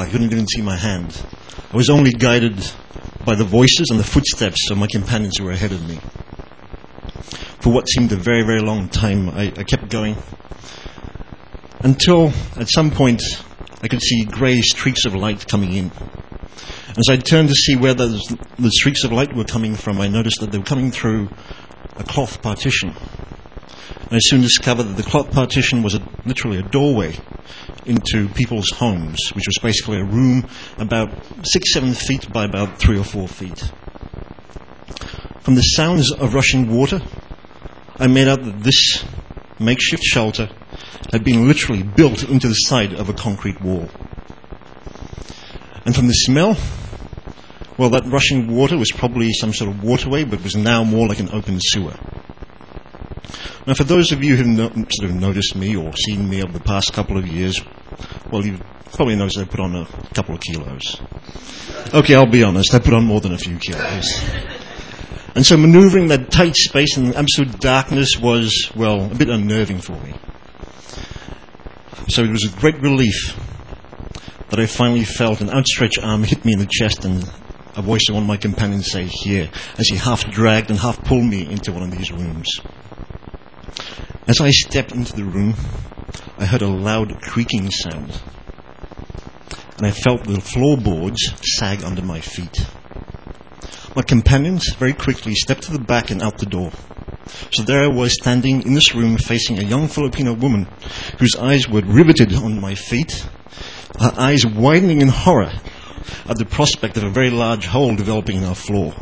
I couldn't even see my hand. I was only guided by the voices and the footsteps of my companions who were ahead of me. For what seemed a very, very long time, I kept going, until at some point I could see grey streaks of light coming in. As I turned to see where the streaks of light were coming from, I noticed that they were coming through a cloth partition. And I soon discovered that the cloth partition was literally a doorway into people's homes, which was basically a room about 6-7 feet by about 3 or 4 feet. From the sounds of rushing water, I made out that this makeshift shelter had been literally built into the side of a concrete wall. And from the smell, well, that rushing water was probably some sort of waterway, but was now more like an open sewer. Now, for those of you who've sort of noticed me or seen me over the past couple of years, well, you've probably noticed I put on a couple of kilos. Okay, I'll be honest, I put on more than a few kilos. And so maneuvering that tight space in absolute darkness was, well, a bit unnerving for me. So it was a great relief that I finally felt an outstretched arm hit me in the chest and a voice of one of my companions say, "Here," as he half dragged and half pulled me into one of these rooms. As I stepped into the room, I heard a loud creaking sound, and I felt the floorboards sag under my feet. My companions very quickly stepped to the back and out the door. So there I was standing in this room facing a young Filipino woman whose eyes were riveted on my feet, her eyes widening in horror at the prospect of a very large hole developing in our floor.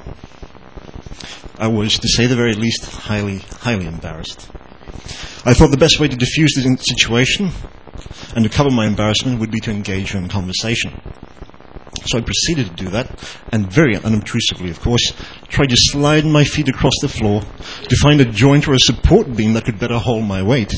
I was, to say the very least, highly, highly embarrassed. I thought the best way to diffuse this situation and to cover my embarrassment would be to engage her in conversation. So I proceeded to do that, and very unobtrusively, of course, tried to slide my feet across the floor to find a joint or a support beam that could better hold my weight.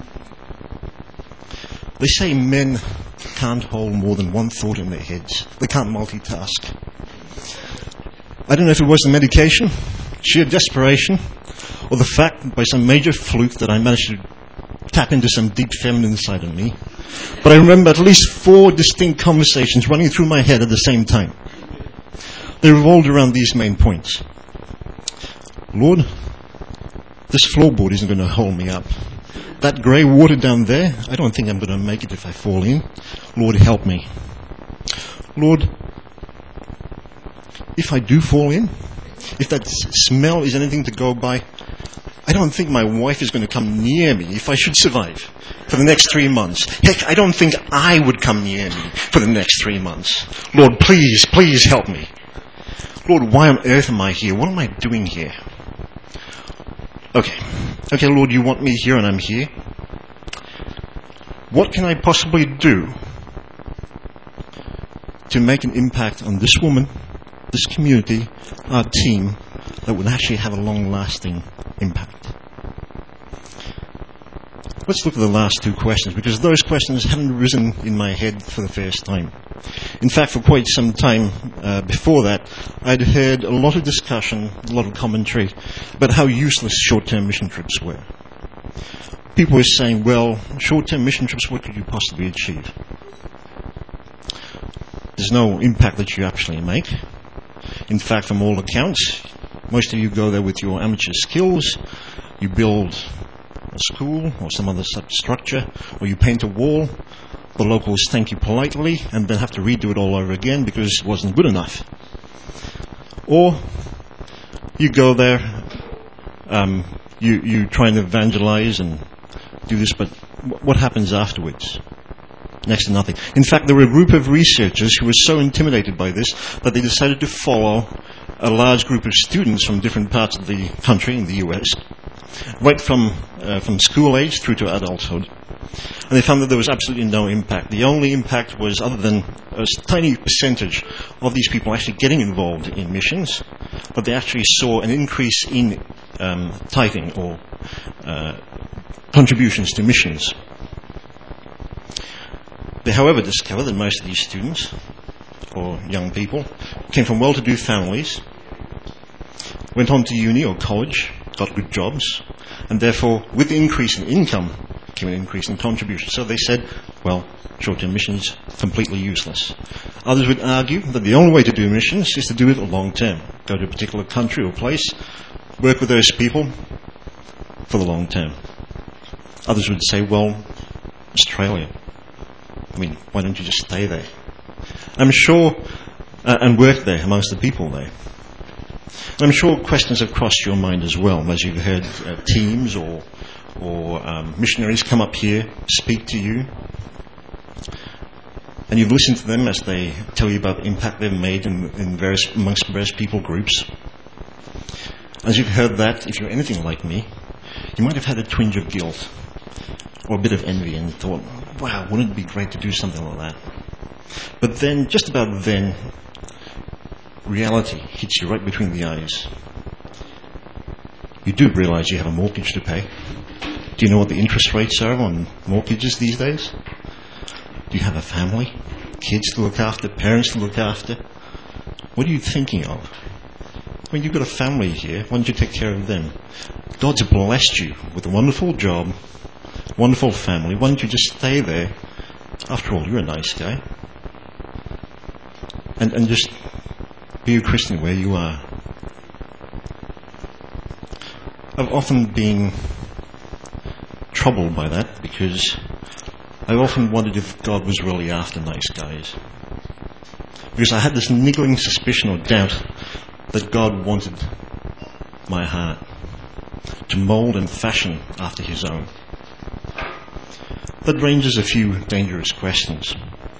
They say men can't hold more than one thought in their heads. They can't multitask. I don't know if it was the medication, sheer desperation, or the fact that by some major fluke that I managed to tap into some deep feminine side of me. But I remember at least 4 distinct conversations running through my head at the same time. They revolved around these main points. Lord, this floorboard isn't going to hold me up. That grey water down there, I don't think I'm going to make it if I fall in. Lord, help me. Lord, if I do fall in, if that smell is anything to go by, I don't think my wife is going to come near me if I should survive for the next 3 months. Heck, I don't think I would come near me for the next 3 months. Lord, please, please help me. Lord, why on earth am I here? What am I doing here? Okay, Lord, you want me here and I'm here. What can I possibly do to make an impact on this woman, this community, our team, that would actually have a long-lasting impact? Let's look at the last 2 questions, because those questions haven't risen in my head for the first time. In fact, for quite some time before that, I'd heard a lot of discussion, a lot of commentary about how useless short-term mission trips were. People were saying, well, short-term mission trips, what could you possibly achieve? There's no impact that you actually make. In fact, from all accounts, most of you go there with your amateur skills, you build a school or some other such structure, or you paint a wall, the locals thank you politely and then have to redo it all over again because it wasn't good enough. Or you go there, you try and evangelize and do this, but what happens afterwards? Next to nothing. In fact, there were a group of researchers who were so intimidated by this that they decided to follow a large group of students from different parts of the country in the US, right from school age through to adulthood. And they found that there was absolutely no impact. The only impact was, other than a tiny percentage of these people actually getting involved in missions, but they actually saw an increase in tithing or contributions to missions. They, however, discovered that most of these students, or young people, came from well-to-do families, went on to uni or college, got good jobs, and therefore, with the increase in income, came an increase in contribution. So they said, well, short-term missions, completely useless. Others would argue that the only way to do missions is to do it long-term. Go to a particular country or place, work with those people for the long term. Others would say, well, Australia. I mean, why don't you just stay there? I'm sure, and work there amongst the people there. And I'm sure questions have crossed your mind as well, as you've heard teams or missionaries come up here, speak to you, and you've listened to them as they tell you about the impact they've made amongst various people groups. As you've heard that, if you're anything like me, you might have had a twinge of guilt or a bit of envy and thought, wow, wouldn't it be great to do something like that? But then, just about then, reality hits you right between the eyes. You do realize you have a mortgage to pay. Do you know what the interest rates are on mortgages these days? Do you have a family? Kids to look after? Parents to look after? What are you thinking of? I mean, you've got a family here. Why don't you take care of them? God's blessed you with a wonderful job, wonderful family. Why don't you just stay there? After all, you're a nice guy. And just be a Christian where you are. I've often been troubled by that because I often wondered if God was really after nice guys. Because I had this niggling suspicion or doubt that God wanted my heart to mould and fashion after his own. That raises a few dangerous questions.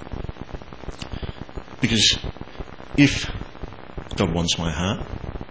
Because if God wants my heart,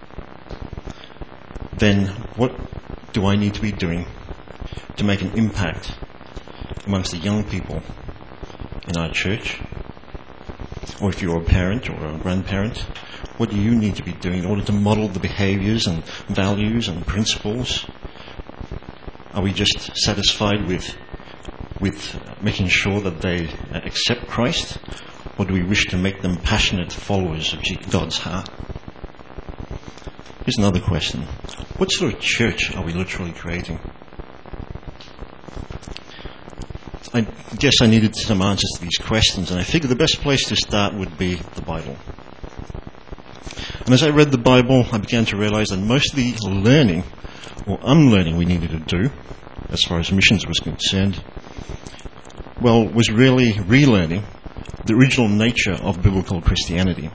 then what do I need to be doing to make an impact amongst the young people in our church? Or if you're a parent or a grandparent, what do you need to be doing in order to model the behaviours and values and principles? Are we just satisfied with making sure that they accept Christ? Or do we wish to make them passionate followers of God's heart? Here's another question. What sort of church are we literally creating? I guess I needed some answers to these questions, and I figured the best place to start would be the Bible. And as I read the Bible, I began to realize that most of the learning or unlearning we needed to do, as far as missions was concerned, well, was really relearning the original nature of biblical Christianity.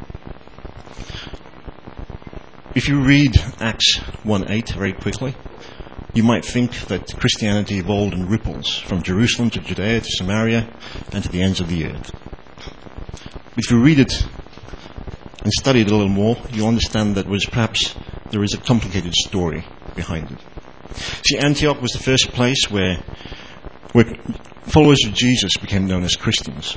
If you read Acts 1:8 very quickly, you might think that Christianity evolved in ripples from Jerusalem to Judea to Samaria and to the ends of the earth. If you read it and study it a little more, you'll understand that there is a complicated story behind it. See, Antioch was the first place where followers of Jesus became known as Christians.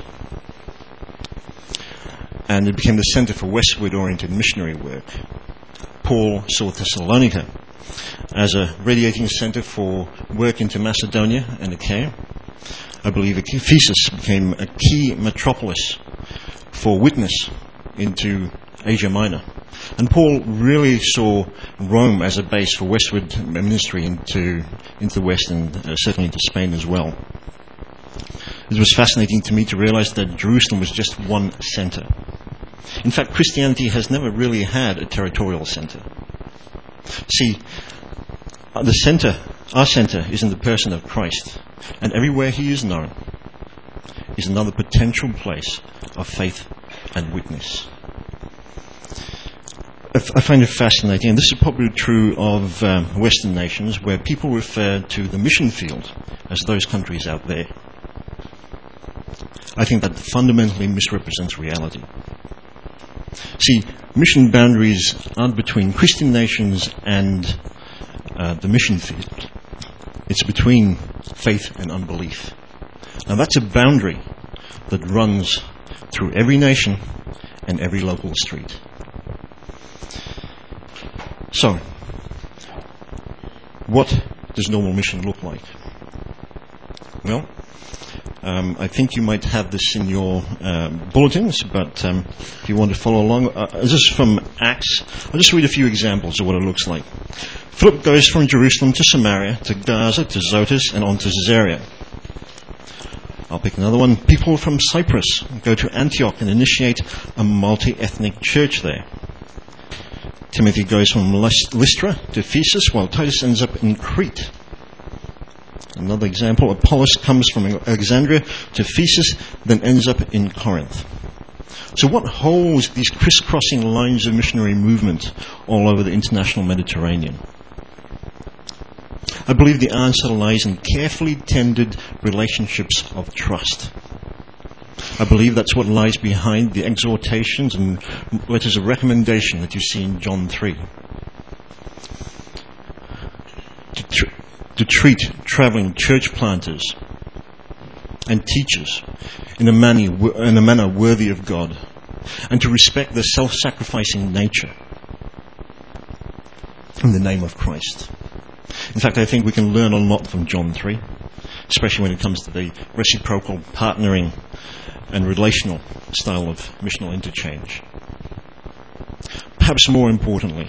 And it became the center for westward-oriented missionary work. Paul saw Thessalonica as a radiating center for work into Macedonia and Achaia. I believe Ephesus became a key metropolis for witness into Asia Minor. And Paul really saw Rome as a base for westward ministry into the West and certainly into Spain as well. It was fascinating to me to realize that Jerusalem was just one center. In fact, Christianity has never really had a territorial center. See, our center is in the person of Christ, and everywhere he is known is another potential place of faith and witness. I find it fascinating, and this is probably true of Western nations, where people refer to the mission field as those countries out there. I think that fundamentally misrepresents reality. See, mission boundaries aren't between Christian nations and the mission field. It's between faith and unbelief. Now that's a boundary that runs through every nation and every local street. So, what does normal mission look like? Well, I think you might have this in your bulletins, but if you want to follow along, this is from Acts. I'll just read a few examples of what it looks like. Philip goes from Jerusalem to Samaria, to Gaza, to Zotis, and on to Caesarea. I'll pick another one. People from Cyprus go to Antioch and initiate a multi-ethnic church there. Timothy goes from Lystra to Ephesus, while Titus ends up in Crete. Another example, Apollos comes from Alexandria to Ephesus, then ends up in Corinth. So what holds these crisscrossing lines of missionary movement all over the international Mediterranean? I believe the answer lies in carefully tended relationships of trust. I believe that's what lies behind the exhortations and letters of recommendation that you see in John 3. To treat traveling church planters and teachers in a manner worthy of God, and to respect their self-sacrificing nature in the name of Christ. In fact, I think we can learn a lot from John 3, especially when it comes to the reciprocal partnering and relational style of missional interchange. Perhaps more importantly,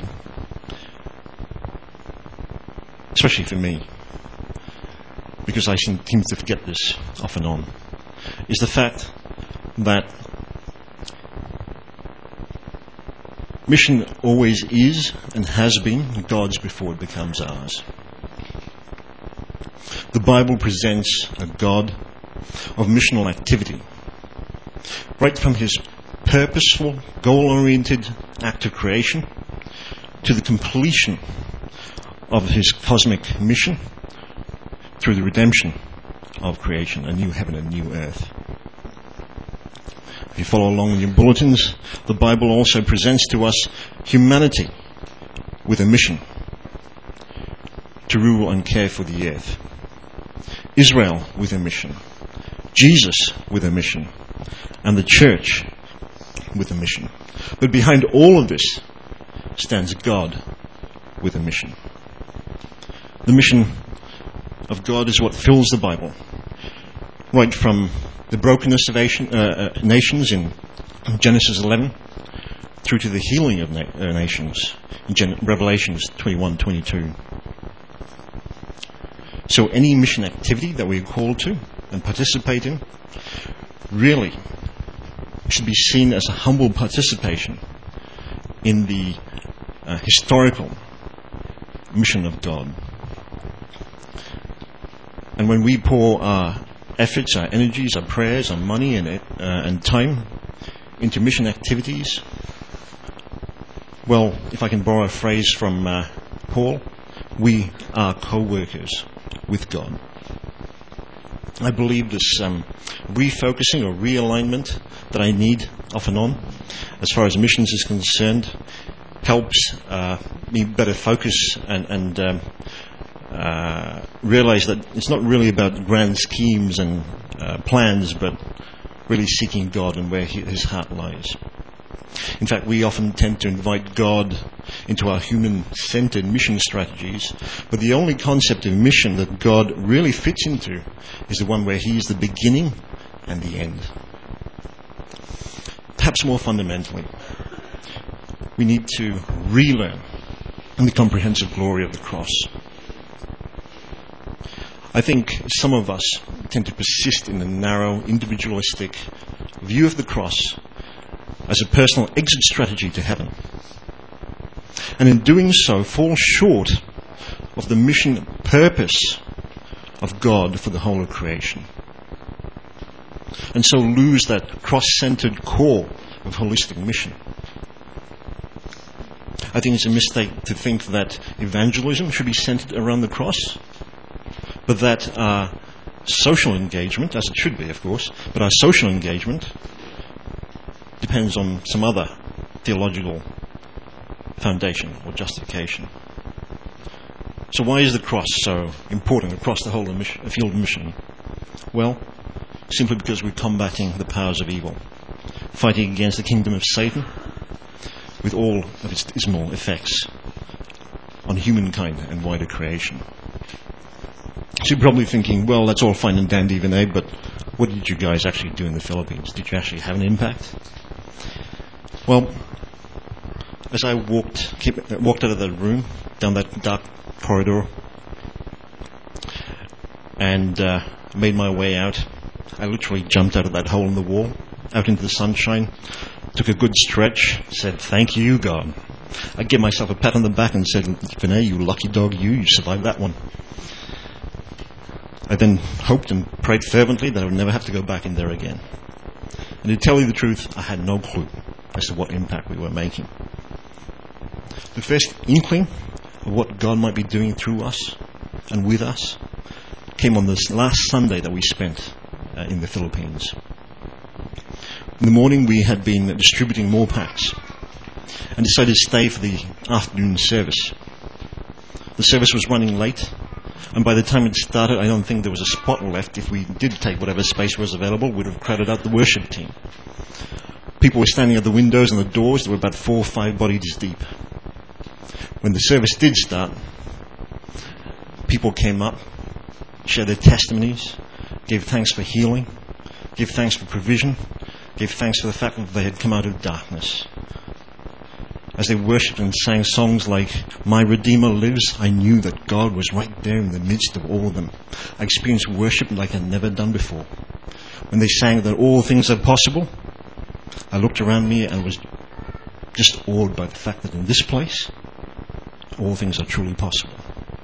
especially for me, because I seem to forget this off and on, is the fact that mission always is and has been God's before it becomes ours. The Bible presents a God of missional activity, right from his purposeful, goal-oriented act of creation to the completion of his cosmic mission through the redemption of creation, a new heaven and new earth. If you follow along in your bulletins, the Bible also presents to us humanity with a mission to rule and care for the earth. Israel with a mission, Jesus with a mission, and the church with a mission. But behind all of this stands God with a mission. The mission of God is what fills the Bible, right from the brokenness of nations in Genesis 11 through to the healing of nations in Revelations 21-22. So any mission activity that we are called to and participate in really should be seen as a humble participation in the historical mission of God. And when we pour our efforts, our energies, our prayers, our money and time into mission activities, well, if I can borrow a phrase from Paul, we are co-workers with God. I believe this refocusing or realignment that I need off and on as far as missions is concerned helps me better focus and realize that it's not really about grand schemes and plans, but really seeking God and where his heart lies. In fact, we often tend to invite God into our human-centered mission strategies, but the only concept of mission that God really fits into is the one where he is the beginning and the end. Perhaps more fundamentally, we need to relearn the comprehensive glory of the cross. I think some of us tend to persist in the narrow, individualistic view of the cross as a personal exit strategy to heaven, and in doing so fall short of the mission purpose of God for the whole of creation, and so lose that cross-centered core of holistic mission. I think it's a mistake to think that evangelism should be centered around the cross, but that our social engagement, as it should be of course, but our social engagement depends on some other theological foundation or justification. So why is the cross so important across the whole field of mission? Well, simply because we're combating the powers of evil, fighting against the kingdom of Satan with all of its dismal effects on humankind and wider creation. So you're probably thinking, well, that's all fine and dandy, Vinay, but what did you guys actually do in the Philippines? Did you actually have an impact? Well, as I walked out of that room, down that dark corridor, and made my way out, I literally jumped out of that hole in the wall, out into the sunshine, took a good stretch, said, "Thank you, God." I gave myself a pat on the back and said, "Vinay, you lucky dog, you survived that one." I then hoped and prayed fervently that I would never have to go back in there again. And to tell you the truth, I had no clue as to what impact we were making. The first inkling of what God might be doing through us and with us came on this last Sunday that we spent in the Philippines. In the morning we had been distributing more packs and decided to stay for the afternoon service. The service was running late, and by the time it started, I don't think there was a spot left. If we did take whatever space was available, we'd have crowded out the worship team. People were standing at the windows and the doors. There were about 4 or 5 bodies deep. When the service did start, people came up, shared their testimonies, gave thanks for healing, gave thanks for provision, gave thanks for the fact that they had come out of darkness. As they worshipped and sang songs like "My Redeemer Lives," I knew that God was right there in the midst of all of them. I experienced worship like I'd never done before. When they sang that all things are possible, I looked around me and was just awed by the fact that in this place, all things are truly possible.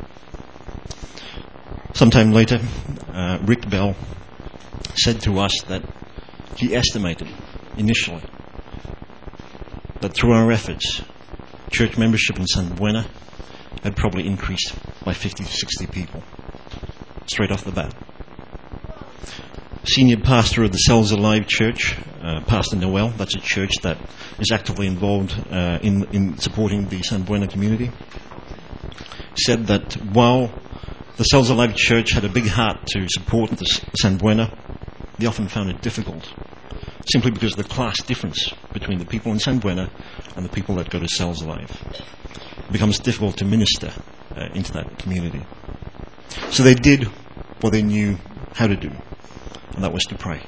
Sometime later, Rick Bell said to us that he estimated initially that through our efforts, church membership in San Buena had probably increased by 50 to 60 people, straight off the bat. Senior pastor of the Cells Alive Church, Pastor Noel, that's a church that is actively involved in supporting the San Buena community, said that while the Cells Alive Church had a big heart to support the San Buena, they often found it difficult, simply because of the class difference between the people in San Buena and the people that go to Cells Alive. It becomes difficult to minister into that community. So they did what they knew how to do, and that was to pray.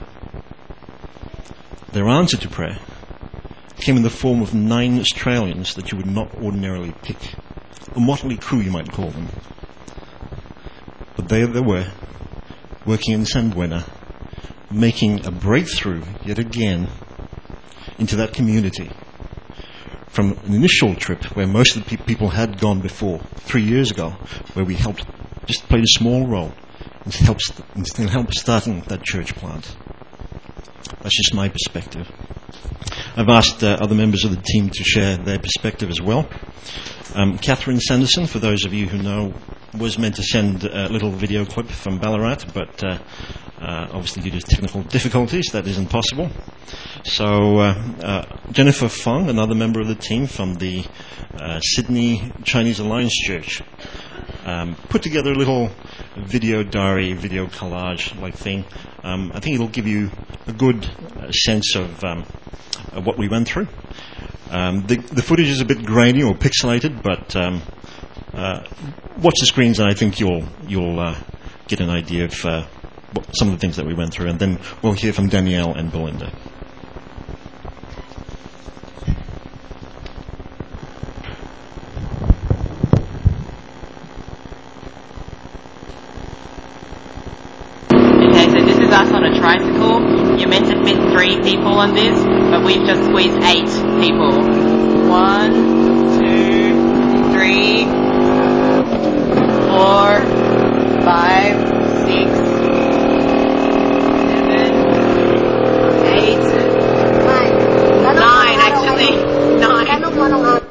Their answer to prayer came in the form of 9 Australians that you would not ordinarily pick. A motley crew, you might call them. But there they were, working in San Buena, making a breakthrough yet again into that community. From an initial trip where most of the people had gone before, 3 years ago, where we helped, just played a small role and helped starting that church plant. That's just my perspective. I've asked other members of the team to share their perspective as well. Catherine Sanderson, for those of you who know, was meant to send a little video clip from Ballarat, but obviously due to technical difficulties, that isn't possible. So Jennifer Fong, another member of the team from the Sydney Chinese Alliance Church, put together a little video diary, video collage-like thing. I think it'll give you a good sense of what we went through. The footage is a bit grainy or pixelated, but watch the screens and I think you'll get an idea of some of the things that we went through, and then we'll hear from Danielle and Belinda. Okay, so this is us on a tricycle. You're meant to fit 3 people on this, but we've just squeezed 8 people. 1, 2, 3, 4, 5, 6, 9 actually. 9.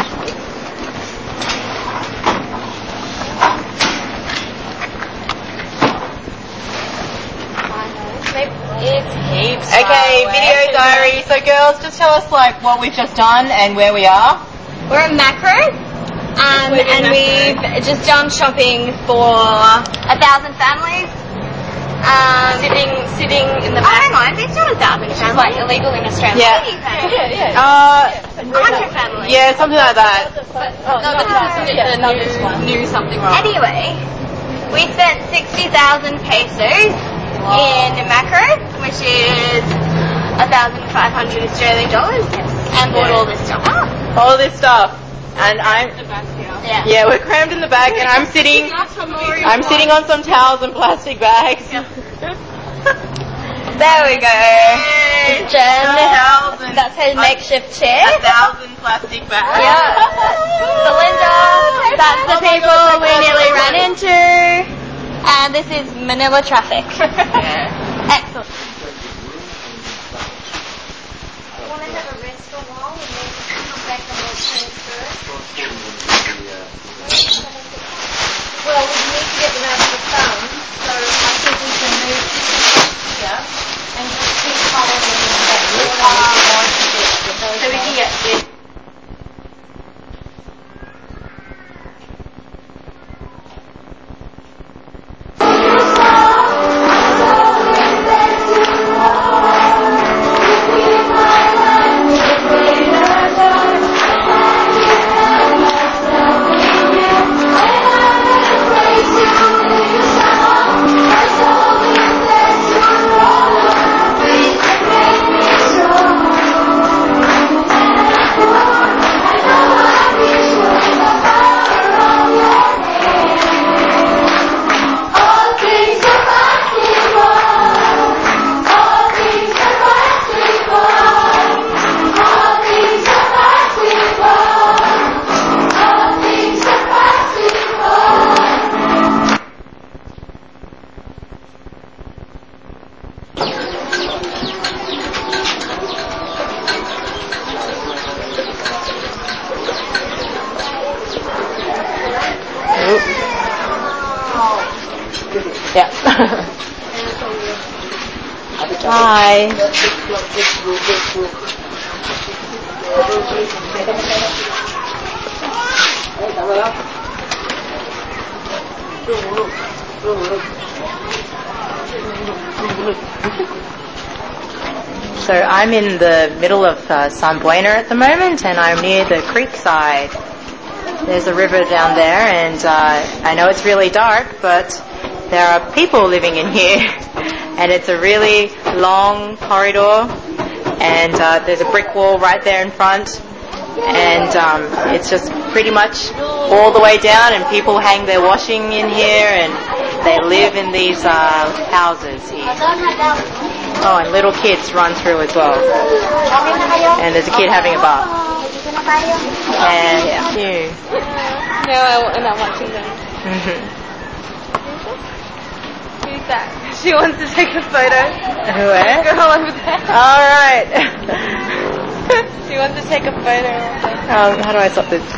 It's heaps. Okay, video diary. So girls, just tell us like what we've just done and where we are. We're at Macro, and we've just done shopping for 1,000 families. Sitting in the back. Oh, hang on, it's not 1,000 families. Like illegal in Australia. Yeah. 100 families. Yeah, something like that. The numbers one. Knew something wrong. Anyway, we spent 60,000 pesos in Macro, which is 1,500 Australian dollars, and bought all this stuff. All this stuff, and yeah, we're crammed in the back, and I'm sitting on some towels and plastic bags. There we go. Jen, that's her makeshift chair. 1,000 plastic bags. Yeah. Belinda, that's the people we nearly ran into. And this is Manila traffic. Excellent. Want to have a rest for a while and then come back and we'll transfer it? Well, we need to get them out of the sun, so I think we can move here and just keep following them. So we can get this. Yeah. Hi. So I'm in the middle of San Bueno at the moment, and I'm near the creek side. There's a river down there, and I know it's really dark, but there are people living in here, and it's a really long corridor, and there's a brick wall right there in front, and it's just pretty much all the way down, and people hang their washing in here, and they live in these houses here. Oh, and little kids run through as well. And there's a kid having a bath. And yeah. No, I'm watching them. Who's that? She wants to take a photo. Where? Girl over there. All right. She wants to take a photo. How do I stop this?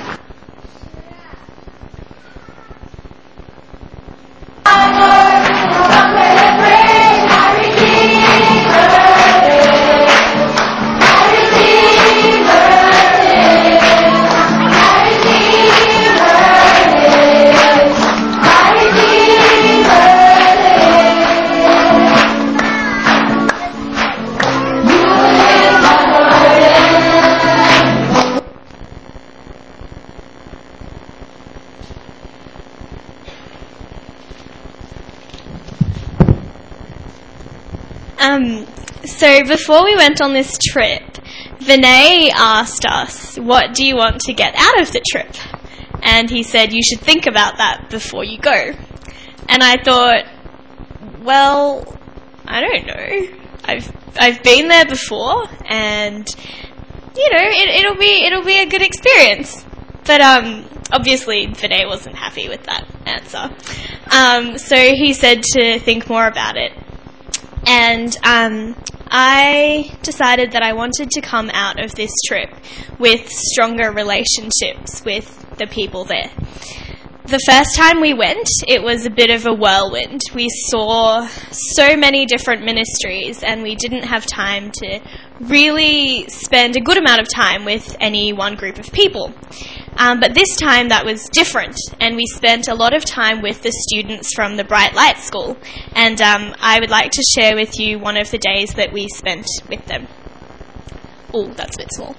So before we went on this trip, Vinay asked us, what do you want to get out of the trip? And he said, you should think about that before you go. And I thought, well, I don't know. I've been there before, and you know, it'll be a good experience. But obviously Vinay wasn't happy with that answer. So he said to think more about it. And I decided that I wanted to come out of this trip with stronger relationships with the people there. The first time we went, it was a bit of a whirlwind. We saw so many different ministries, and we didn't have time to really spend a good amount of time with any one group of people. But this time that was different, and we spent a lot of time with the students from the Bright Light School, and I would like to share with you one of the days that we spent with them. Oh, that's a bit small.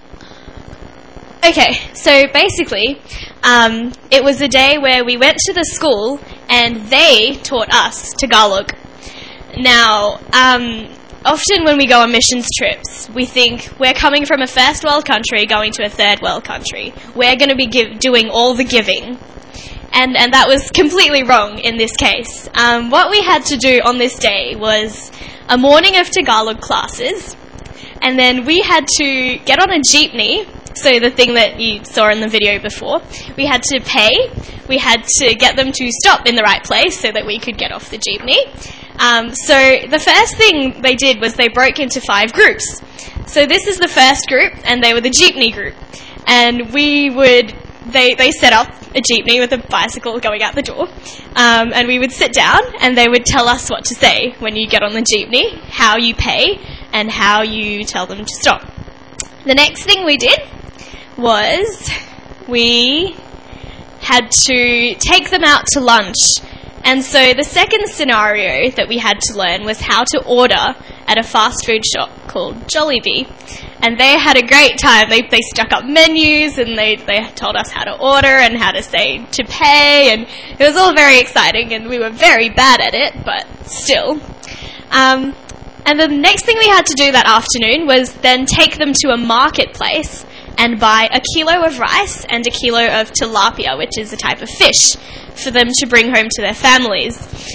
Okay, so basically, it was a day where we went to the school and they taught us Tagalog. Now, often when we go on missions trips, we think we're coming from a first world country going to a third world country. We're going to be doing all the giving. And that was completely wrong in this case. What we had to do on this day was a morning of Tagalog classes, and then we had to get on a jeepney. So the thing that you saw in the video before, we had to pay, we had to get them to stop in the right place so that we could get off the jeepney. So the first thing they did was they broke into 5 groups. So this is the first group, and they were the jeepney group. And they set up a jeepney with a bicycle going out the door. And we would sit down, and they would tell us what to say when you get on the jeepney, how you pay, and how you tell them to stop. The next thing we did was we had to take them out to lunch. And so the second scenario that we had to learn was how to order at a fast food shop called Jollibee. And they had a great time. They stuck up menus, and they told us how to order and how to say to pay, and it was all very exciting, and we were very bad at it, but still. And the next thing we had to do that afternoon was then take them to a marketplace and buy a kilo of rice and a kilo of tilapia, which is a type of fish, for them to bring home to their families.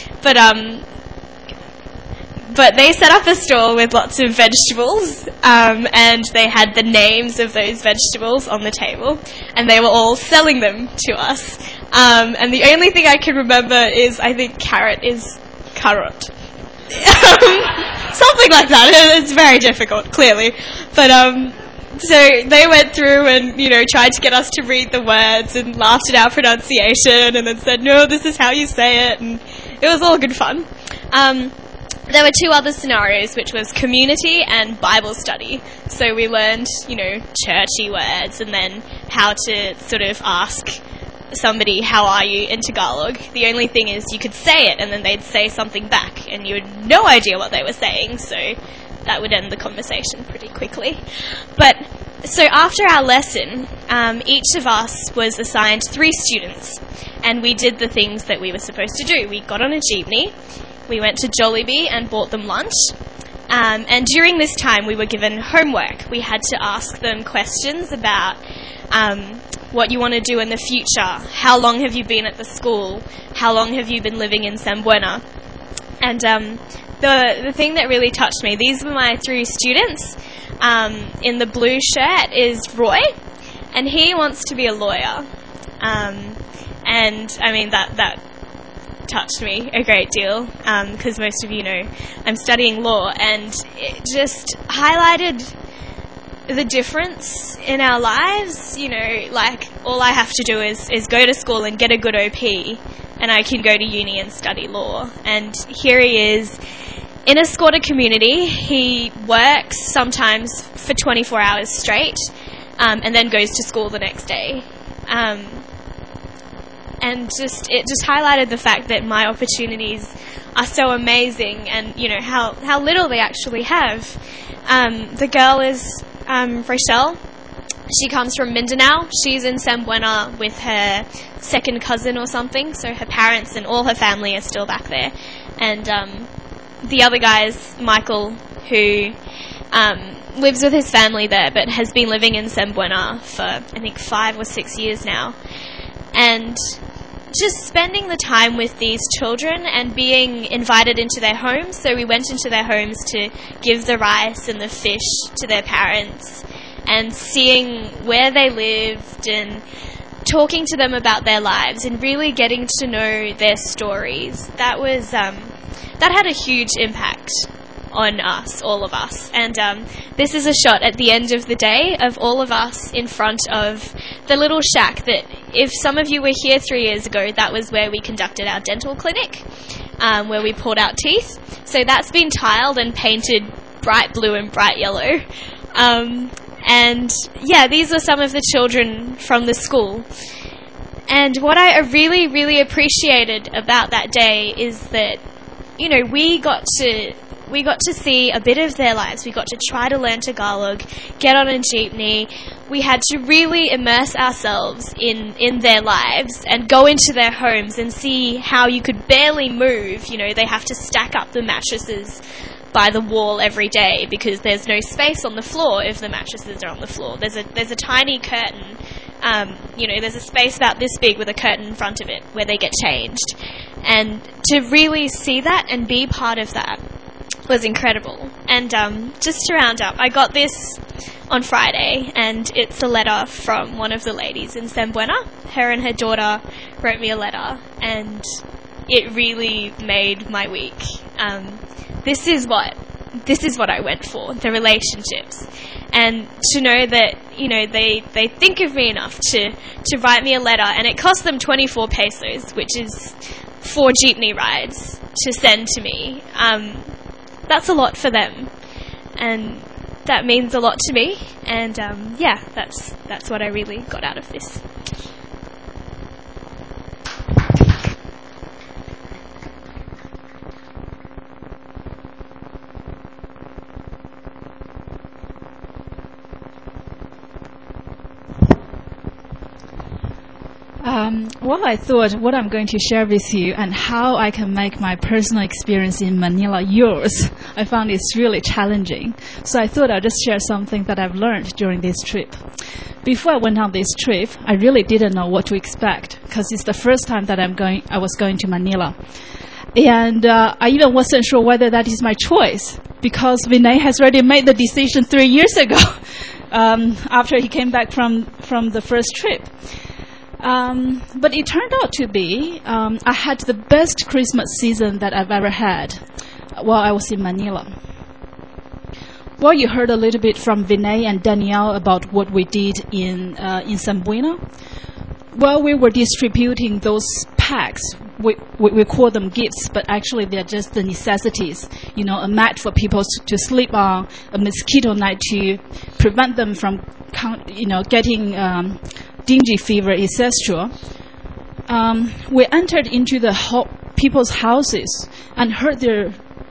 But they set up a stall with lots of vegetables, and they had the names of those vegetables on the table, and they were all selling them to us. And the only thing I can remember is, I think carrot is carrot. Something like that. It's very difficult, clearly. But so they went through and, tried to get us to read the words and laughed at our pronunciation and then said, no, this is how you say it, and it was all good fun. There were 2 other scenarios, which was community and Bible study. So we learned, churchy words, and then how to sort of ask somebody, how are you, in Tagalog. The only thing is you could say it and then they'd say something back and you had no idea what they were saying, so that would end the conversation pretty quickly. But so after our lesson, each of us was assigned 3 students, and we did the things that we were supposed to do. We got on a jeepney, we went to Jollibee and bought them lunch, and during this time we were given homework. We had to ask them questions about what you want to do in the future, how long have you been at the school, how long have you been living in San Buena. And the thing that really touched me, these were my 3 students. In the blue shirt is Roy, and he wants to be a lawyer. And I mean, that touched me a great deal, because most of you know I'm studying law, and it just highlighted the difference in our lives. Like, all I have to do is go to school and get a good OP, and I can go to uni and study law. And here he is in a squatter community. He works sometimes for 24 hours straight, and then goes to school the next day. And it just highlighted the fact that my opportunities are so amazing, and how little they actually have. The girl is Rachel. She comes from Mindanao. She's in San Buena with her second cousin or something, so her parents and all her family are still back there. And the other guy is Michael, who lives with his family there, but has been living in San Buena for, I think, 5 or 6 years now. And just spending the time with these children and being invited into their homes. So we went into their homes to give the rice and the fish to their parents, and seeing where they lived and talking to them about their lives and really getting to know their stories. That was that had a huge impact on us, all of us. And this is a shot at the end of the day of all of us in front of the little shack that, if some of you were here 3 years ago, that was where we conducted our dental clinic, where we pulled out teeth. So that's been tiled and painted bright blue and bright yellow. And yeah, these are some of the children from the school. And what I really, really appreciated about that day is that, you know, we got to see a bit of their lives. We got to try to learn Tagalog, get on a jeepney. We had to really immerse ourselves in their lives and go into their homes and see how you could barely move. You know, they have to stack up the mattresses by the wall every day because there's no space on the floor if the mattresses are on the floor. There's a tiny curtain. You know, there's a space about this big with a curtain in front of it where they get changed. And to really see that and be part of that was incredible. And just to round up, I got this on Friday, and it's a letter from one of the ladies in San Buena. Her and her daughter wrote me a letter, and it really made my week. This is what I went for, the relationships. And to know that, you know, they think of me enough to write me a letter, and it cost them 24 pesos, which is 4 jeepney rides, to send to me. That's a lot for them, and that means a lot to me. And yeah, that's what I really got out of this. Well, I thought what I'm going to share with you and how I can make my personal experience in Manila yours, I found it's really challenging. So I thought I'd just share something that I've learned during this trip. Before I went on this trip, I really didn't know what to expect because it's the first time that I was going to Manila. And I even wasn't sure whether that is my choice because Vinay has already made the decision 3 years ago after he came back from the first trip. But it turned out to be I had the best Christmas season that I've ever had while I was in Manila. Well, you heard a little bit from Vinay and Danielle about what we did in San Buena. Well, we were distributing those packs. We call them gifts, but actually they're just the necessities. You know, a mat for people to sleep on, a mosquito net to prevent them from, getting dengue fever, etc. We entered into the people's houses and heard their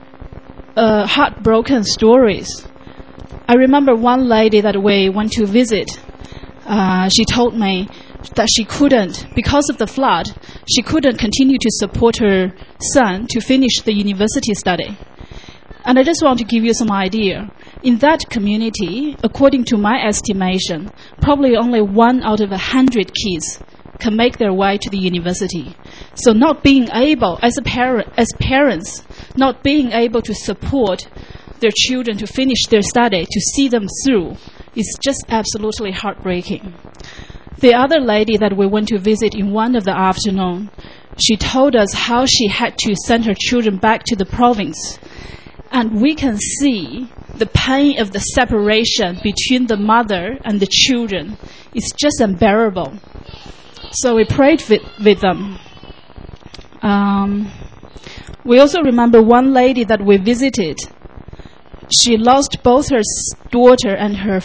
heartbroken stories. I remember one lady that we went to visit. She told me that she couldn't, because of the flood, she couldn't continue to support her son to finish the university study. And I just want to give you some idea. In that community, according to my estimation, probably only 1 out of 100 kids can make their way to the university. So not being able, as parents, not being able to support their children to finish their study, to see them through, is just absolutely heartbreaking. The other lady that we went to visit in one of the afternoon, she told us how she had to send her children back to the province. And we can see the pain of the separation between the mother and the children is just unbearable. So we prayed with them. We also remember one lady that we visited. She lost both her daughter and her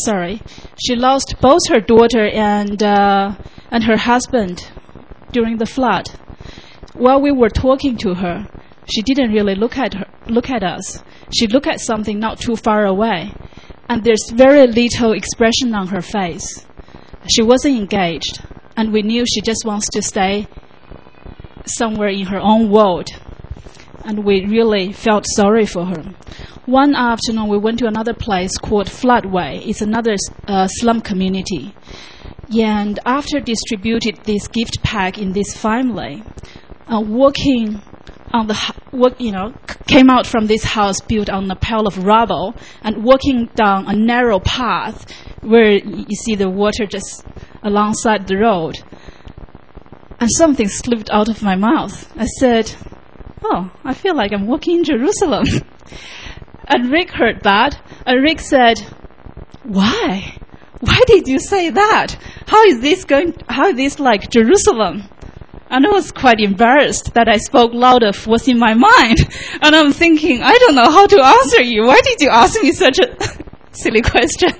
her husband during the flood. While we were talking to her, she didn't really look at us. She looked at something not too far away, and there's very little expression on her face. She wasn't engaged, and we knew she just wants to stay somewhere in her own world, and we really felt sorry for her. One afternoon, we went to another place called Floodway. It's another slum community. And after distributed this gift pack in this family, walking on came out from this house built on a pile of rubble and walking down a narrow path where you see the water just alongside the road. And something slipped out of my mouth. I said, "Oh, I feel like I'm walking in Jerusalem." And Rick heard that, and Rick said, "Why? Why did you say that? How is this like Jerusalem?" And I was quite embarrassed that I spoke loud of what's in my mind. And I'm thinking, I don't know how to answer you. Why did you ask me such a silly question?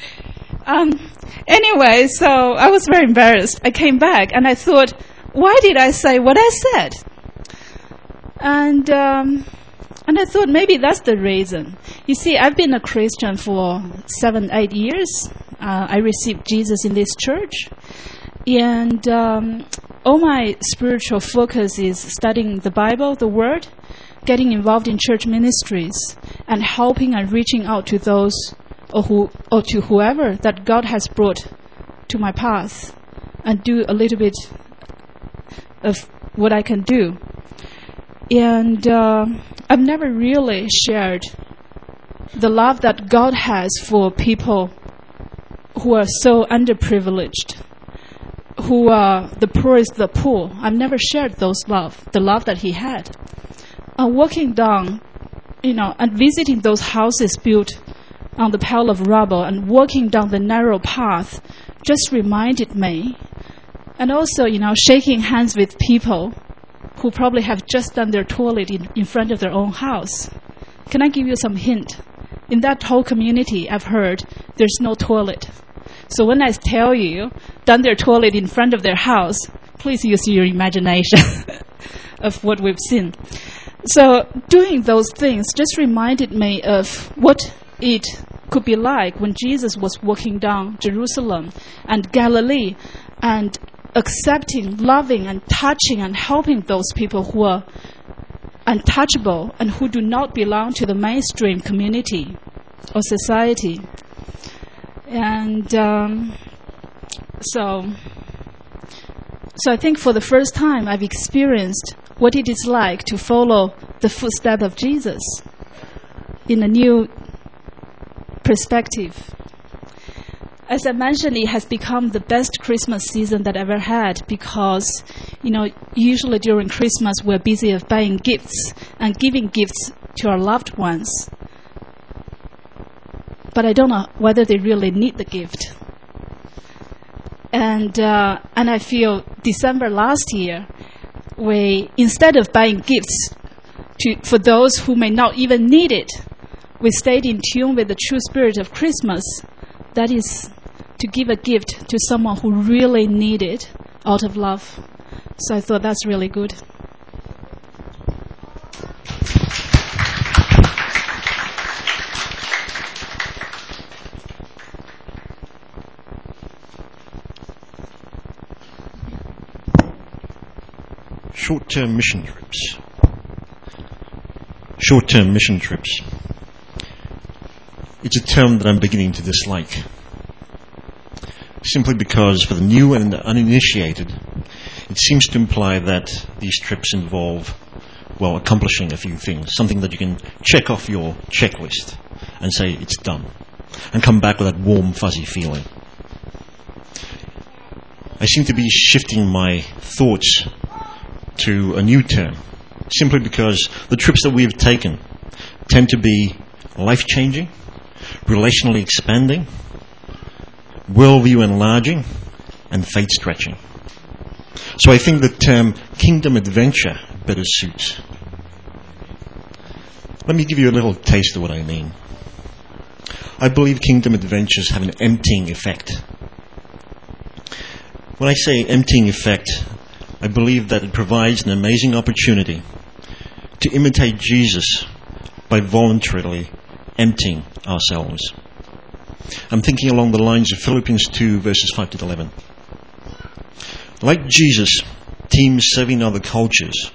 Anyway, so I was very embarrassed. I came back and I thought, why did I say what I said? And I thought maybe that's the reason. You see, I've been a Christian for 7-8 years. I received Jesus in this church. And all my spiritual focus is studying the Bible, the Word, getting involved in church ministries, and helping and reaching out to those or to whoever that God has brought to my path, and do a little bit of what I can do. And I've never really shared the love that God has for people who are so underprivileged, who are the poorest of the poor. I've never shared the love that He had. Walking down, and visiting those houses built on the pile of rubble and walking down the narrow path just reminded me. And also, shaking hands with people who probably have just done their toilet in front of their own house. Can I give you some hint? In that whole community, I've heard there's no toilet. So when I tell you, done their toilet in front of their house, please use your imagination of what we've seen. So doing those things just reminded me of what it could be like when Jesus was walking down Jerusalem and Galilee and accepting, loving, and touching and helping those people who are untouchable and who do not belong to the mainstream community or society. And so I think for the first time I've experienced what it is like to follow the footsteps of Jesus in a new perspective. As I mentioned, it has become the best Christmas season that I ever had because, usually during Christmas we're busy of buying gifts and giving gifts to our loved ones. But I don't know whether they really need the gift. And I feel December last year, instead of buying gifts for those who may not even need it, we stayed in tune with the true spirit of Christmas. That is to give a gift to someone who really need it out of love. So I thought that's really good. Short-term mission trips. Short-term mission trips. It's a term that I'm beginning to dislike. Simply because for the new and the uninitiated, it seems to imply that these trips involve, accomplishing a few things, something that you can check off your checklist and say it's done, and come back with that warm, fuzzy feeling. I seem to be shifting my thoughts to a new term, simply because the trips that we've taken tend to be life-changing, relationally expanding, worldview enlarging, and faith-stretching. So I think the term kingdom adventure better suits. Let me give you a little taste of what I mean. I believe kingdom adventures have an emptying effect. When I say emptying effect, I believe that it provides an amazing opportunity to imitate Jesus by voluntarily emptying ourselves. I'm thinking along the lines of Philippians 2 verses 5 to 11. Like Jesus, teams serving other cultures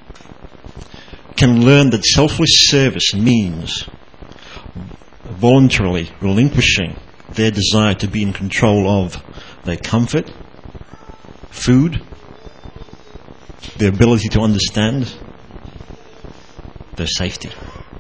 can learn that selfless service means voluntarily relinquishing their desire to be in control of their comfort, food, their ability to understand, their safety.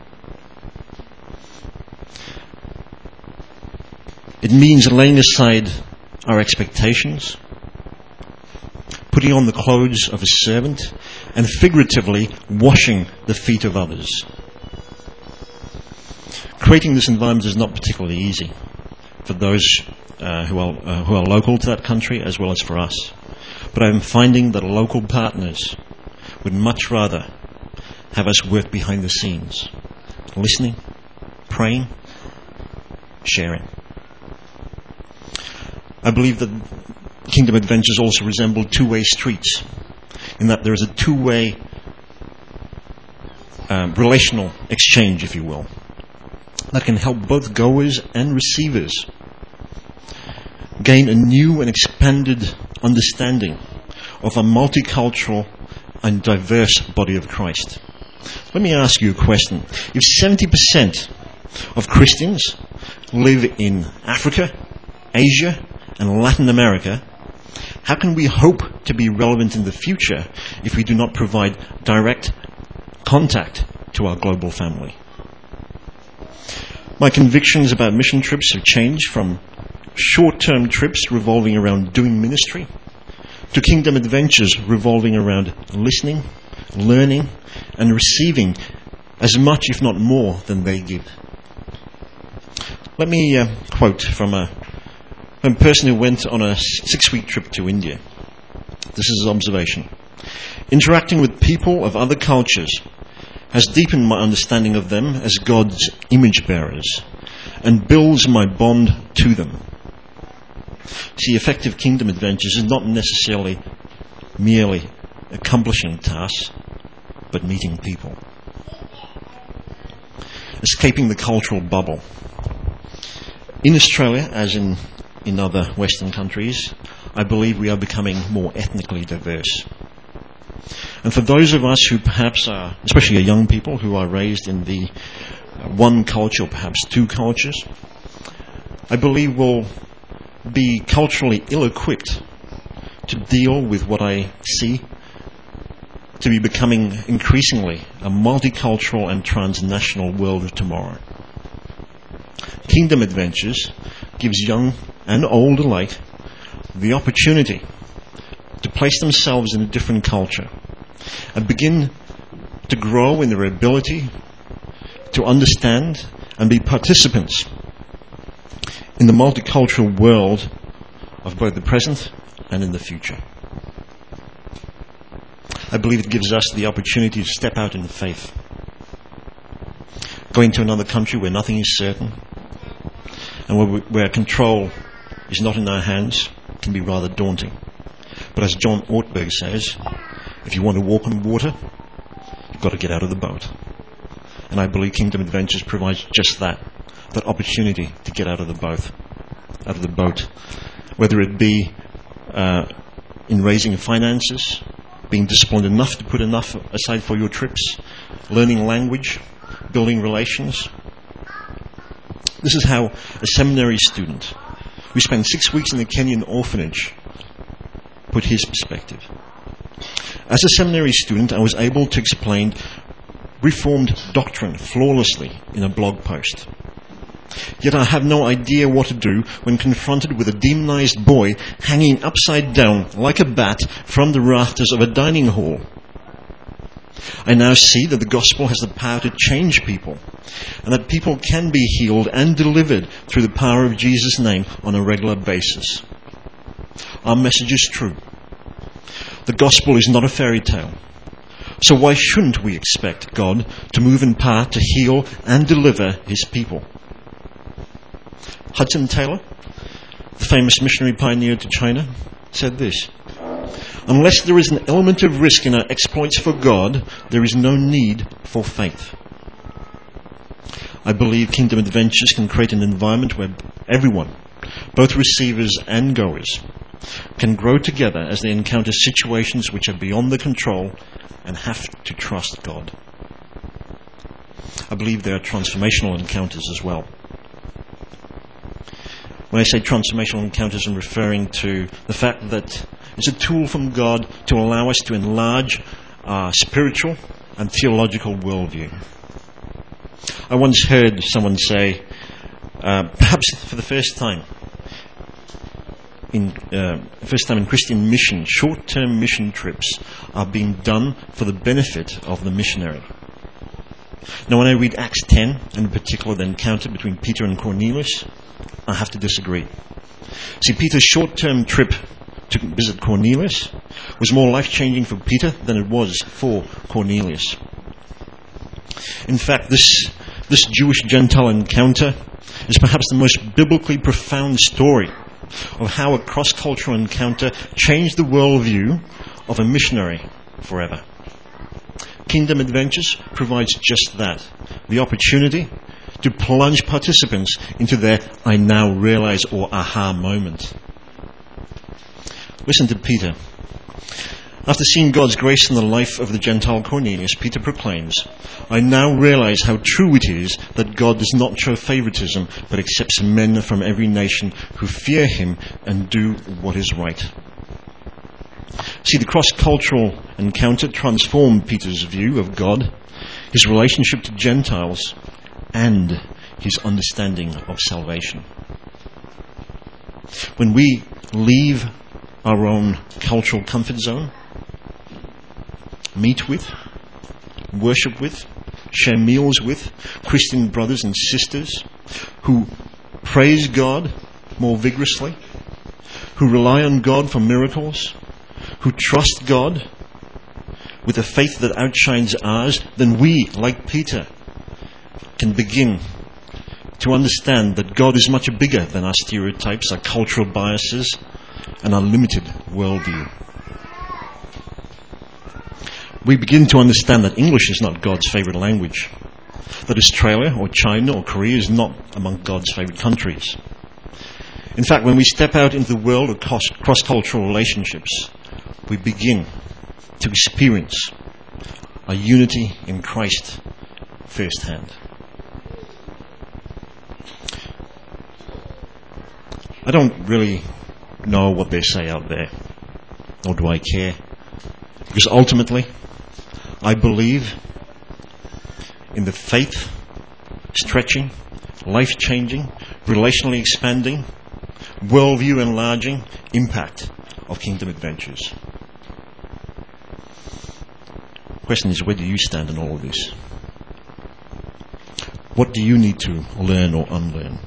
It means laying aside our expectations, putting on the clothes of a servant, and figuratively washing the feet of others. Creating this environment is not particularly easy for those who are local to that country as well as for us. But I'm finding that local partners would much rather have us work behind the scenes, listening, praying, sharing. I believe that Kingdom Adventures also resemble two-way streets, in that there is a two-way relational exchange, if you will, that can help both goers and receivers gain a new and expanded understanding of a multicultural and diverse body of Christ. Let me ask you a question. If 70% of Christians live in Africa, Asia, and Latin America, how can we hope to be relevant in the future if we do not provide direct contact to our global family? My convictions about mission trips have changed from short-term trips revolving around doing ministry to Kingdom Adventures revolving around listening, learning, and receiving as much, if not more, than they give. Let me quote from a person who went on a 6-week trip to India. This is his observation. Interacting with people of other cultures has deepened my understanding of them as God's image bearers and builds my bond to them. See, effective Kingdom Adventures is not necessarily merely accomplishing tasks, but meeting people. Escaping the cultural bubble. In Australia, as in other Western countries, I believe we are becoming more ethnically diverse. And for those of us who perhaps are, especially young people who are raised in the one culture or perhaps two cultures, I believe we'll be culturally ill-equipped to deal with what I see to be becoming increasingly a multicultural and transnational world of tomorrow. Kingdom Adventures gives young and old alike the opportunity to place themselves in a different culture and begin to grow in their ability to understand and be participants in the multicultural world of both the present and in the future. I believe it gives us the opportunity to step out in faith. Going to another country where nothing is certain and where control is not in our hands can be rather daunting. But as John Ortberg says, if you want to walk on water, you've got to get out of the boat. And I believe Kingdom Adventures provides just that opportunity to get out of the boat, whether it be in raising finances, being disciplined enough to put enough aside for your trips, learning language, building relations. This is how a seminary student who spent 6 weeks in the Kenyan orphanage put his perspective. As a seminary student, I was able to explain Reformed doctrine flawlessly in a blog post. Yet I have no idea what to do when confronted with a demonized boy hanging upside down like a bat from the rafters of a dining hall. I now see that the gospel has the power to change people, and that people can be healed and delivered through the power of Jesus' name on a regular basis. Our message is true. The gospel is not a fairy tale. So why shouldn't we expect God to move in power to heal and deliver his people? Hudson Taylor, the famous missionary pioneer to China, said this: unless there is an element of risk in our exploits for God, there is no need for faith. I believe Kingdom Adventures can create an environment where everyone, both receivers and goers, can grow together as they encounter situations which are beyond their control and have to trust God. I believe there are transformational encounters as well. When I say transformational encounters, I'm referring to the fact that it's a tool from God to allow us to enlarge our spiritual and theological worldview. I once heard someone say, perhaps for the first time in Christian mission, short-term mission trips are being done for the benefit of the missionary. Now, when I read Acts 10, and in particular the encounter between Peter and Cornelius, I have to disagree. See, Peter's short-term trip to visit Cornelius was more life-changing for Peter than it was for Cornelius. In fact, this Jewish-Gentile encounter is perhaps the most biblically profound story of how a cross-cultural encounter changed the worldview of a missionary forever. Kingdom Adventures provides just that, the opportunity to plunge participants into their I now realize or aha moment. Listen to Peter. After seeing God's grace in the life of the Gentile Cornelius, Peter proclaims, I now realize how true it is that God does not show favoritism, but accepts men from every nation who fear him and do what is right. See, the cross-cultural encounter transformed Peter's view of God, his relationship to Gentiles, and his understanding of salvation. When we leave our own cultural comfort zone, meet with, worship with, share meals with Christian brothers and sisters who praise God more vigorously, who rely on God for miracles, who trust God with a faith that outshines ours, then we, like Peter, can begin to understand that God is much bigger than our stereotypes, our cultural biases, and our limited worldview. We begin to understand that English is not God's favorite language, that Australia or China or Korea is not among God's favorite countries. In fact, when we step out into the world of cross-cultural relationships, we begin to experience our unity in Christ firsthand. I don't really know what they say out there, nor do I care, because ultimately, I believe in the faith, stretching, life-changing, relationally expanding, worldview enlarging impact of Kingdom Adventures. The question is, where do you stand in all of this? What do you need to learn or unlearn?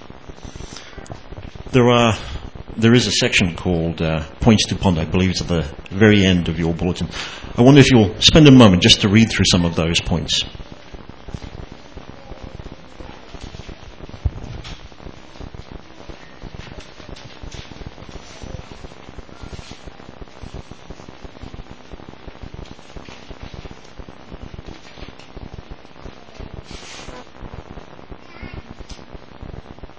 There is a section called Points to Ponder. I believe it's at the very end of your bulletin. I wonder if you'll spend a moment just to read through some of those points.